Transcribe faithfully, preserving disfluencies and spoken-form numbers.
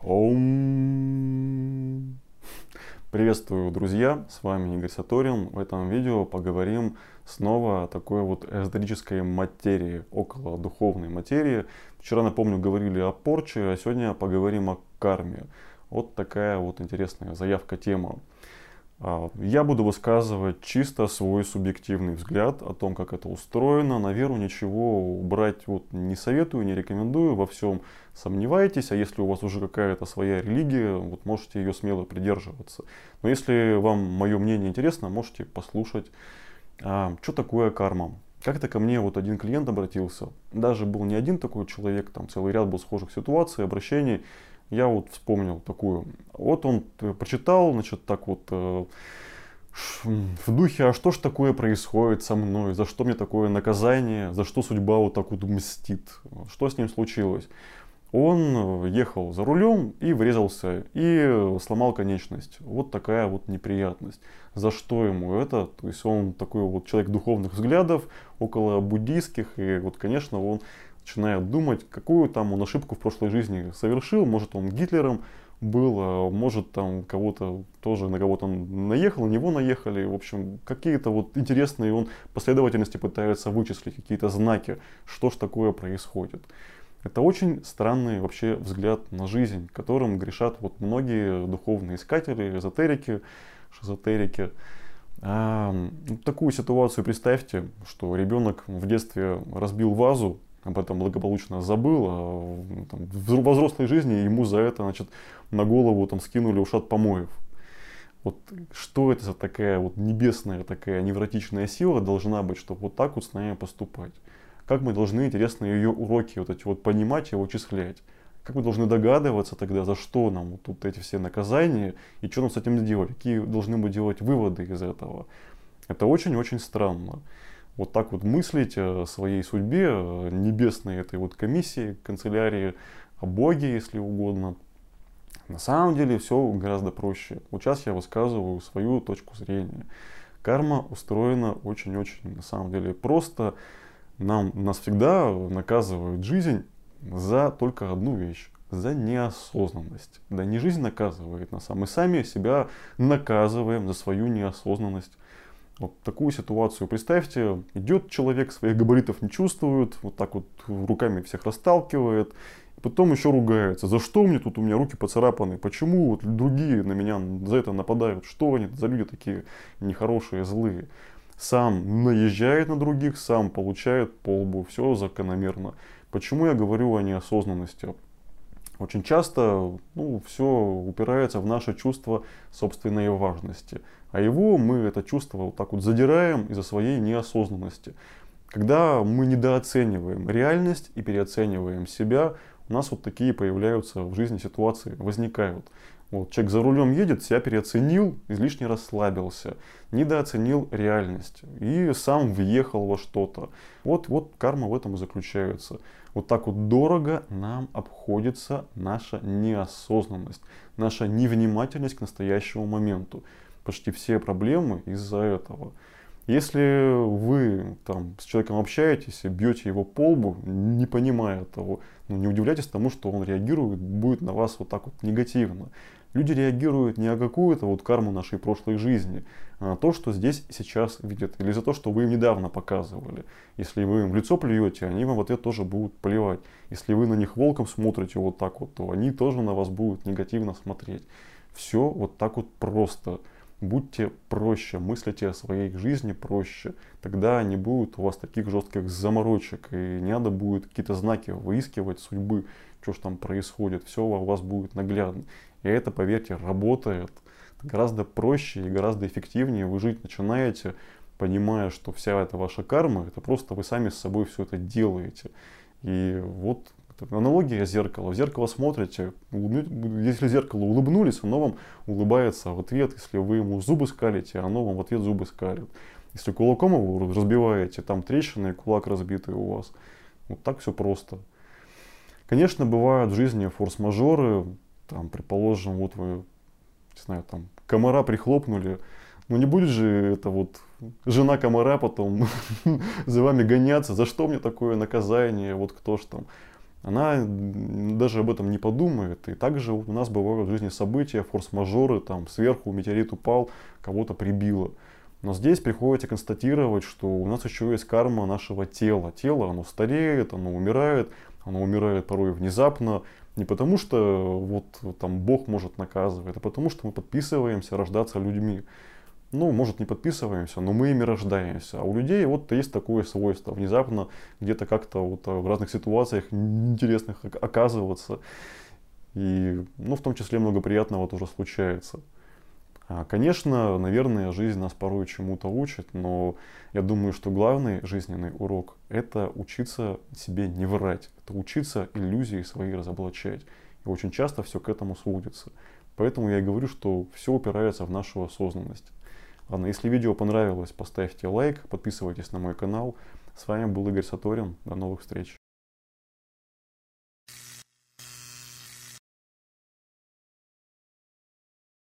Ом. Приветствую, друзья, с вами Игорь Саторин. В этом видео поговорим снова о такой вот эзотерической материи, около духовной материи. Вчера, напомню, говорили о порче, а сегодня поговорим о карме. Вот такая вот интересная заявка тема. Я буду высказывать чисто свой субъективный взгляд о том, как это устроено. На веру ничего брать вот не советую, не рекомендую, во всем сомневайтесь. А если у вас уже какая-то своя религия, вот можете ее смело придерживаться. Но если вам мое мнение интересно, можете послушать, а, что такое карма. Как это ко мне вот один клиент обратился. Даже был не один такой человек, там целый ряд был схожих ситуаций, обращений. Я вот вспомнил такую. Вот он прочитал, значит, так вот э, в духе, а что ж такое происходит со мной, за что мне такое наказание, за что судьба вот так вот мстит, что с ним случилось. Он ехал за рулем и врезался, и сломал конечность. Вот такая вот неприятность. За что ему это? То есть он такой вот человек духовных взглядов, около буддийских, и вот, конечно, он начинает думать, какую там он ошибку в прошлой жизни совершил. Может, он Гитлером был, а может, там кого-то тоже на кого-то наехал, на него наехали. В общем, какие-то вот интересные он последовательности пытается вычислить, какие-то знаки, что ж такое происходит. Это очень странный вообще взгляд на жизнь, которым грешат вот многие духовные искатели, эзотерики, шизотерики. А, такую ситуацию представьте, что ребенок в детстве разбил вазу, об этом благополучно забыл, а там, в взрослой жизни ему за это, значит, на голову там скинули ушат помоев. Вот что это за такая вот небесная, такая невротичная сила должна быть, чтобы вот так вот с нами поступать? Как мы должны, интересно, ее уроки вот эти вот понимать и вычислять? Как мы должны догадываться тогда, за что нам вот тут эти все наказания и что нам с этим делать? Какие должны мы делать выводы из этого? Это очень-очень странно. Вот так вот мыслить о своей судьбе, о небесной этой вот комиссии, канцелярии, о Боге, если угодно. На самом деле все гораздо проще. Вот сейчас я высказываю свою точку зрения. Карма устроена очень-очень, на самом деле, просто. Нам, нас всегда наказывает жизнь за только одну вещь. За неосознанность. Да не жизнь наказывает нас, а мы сами себя наказываем за свою неосознанность. Вот такую ситуацию представьте, идет человек, своих габаритов не чувствует, вот так вот руками всех расталкивает, и потом еще ругается. За что мне тут у меня руки поцарапаны? Почему вот другие на меня за это нападают? Что они за люди такие нехорошие, злые? Сам наезжает на других, сам получает по лбу. Все закономерно. Почему я говорю о неосознанности? Очень часто ну, все упирается в наше чувство собственной важности. А его мы, это чувство, вот так вот задираем из-за своей неосознанности. Когда мы недооцениваем реальность и переоцениваем себя, у нас вот такие появляются в жизни ситуации, возникают. Вот, человек за рулем едет, себя переоценил, излишне расслабился, недооценил реальность и сам въехал во что-то. Вот, вот карма в этом и заключается. Вот так вот дорого нам обходится наша неосознанность, наша невнимательность к настоящему моменту. Почти все проблемы из-за этого. Если вы там с человеком общаетесь и бьете его по лбу, не понимая того, ну, не удивляйтесь тому, что он реагирует, будет на вас вот так вот негативно. Люди реагируют не на какую-то вот карму нашей прошлой жизни, а на то, что здесь и сейчас видят, или за то, что вы им недавно показывали. Если вы им в лицо плюете, они вам в ответ тоже будут плевать. Если вы на них волком смотрите вот так вот, то они тоже на вас будут негативно смотреть. Все вот так вот просто. Будьте проще, мыслите о своей жизни проще. Тогда не будет у вас таких жестких заморочек. И не надо будет какие-то знаки выискивать судьбы, что ж там происходит. Все у вас будет наглядно. И это, поверьте, работает. Гораздо проще и гораздо эффективнее вы жить начинаете, понимая, что вся эта ваша карма, это просто вы сами с собой все это делаете. И вот аналогия зеркала. В зеркало смотрите, если зеркало улыбнулись, оно вам улыбается в ответ. Если вы ему зубы скалите, оно вам в ответ зубы скалит. Если кулаком его разбиваете, там трещины и кулак разбитый у вас. Вот так все просто. Конечно, бывают в жизни форс-мажоры. Там, предположим, вот вы, не знаю, там, комара прихлопнули. Ну не будет же это вот жена комара потом за вами гоняться. За что мне такое наказание? Вот кто ж там. она даже об этом не подумает. И также у нас бывают в жизни события, форс-мажоры, там сверху метеорит упал, кого-то прибило. Но здесь приходится констатировать, что у нас еще есть карма нашего тела. Тело, оно стареет, оно умирает, оно умирает порой внезапно. Не потому что вот там Бог может наказывать, а потому что мы подписываемся рождаться людьми. Ну, может, не подписываемся, но мы ими рождаемся. А у людей вот есть такое свойство. Внезапно где-то как-то вот в разных ситуациях интересных оказываться. И, ну, в том числе много приятного тоже случается. Конечно, наверное, жизнь нас порой чему-то учит, но я думаю, что главный жизненный урок — это учиться себе не врать, это учиться иллюзии свои разоблачать. И очень часто все к этому сводится. Поэтому я и говорю, что все упирается в нашу осознанность. Ладно, если видео понравилось, поставьте лайк, подписывайтесь на мой канал. С вами был Игорь Саторин. До новых встреч.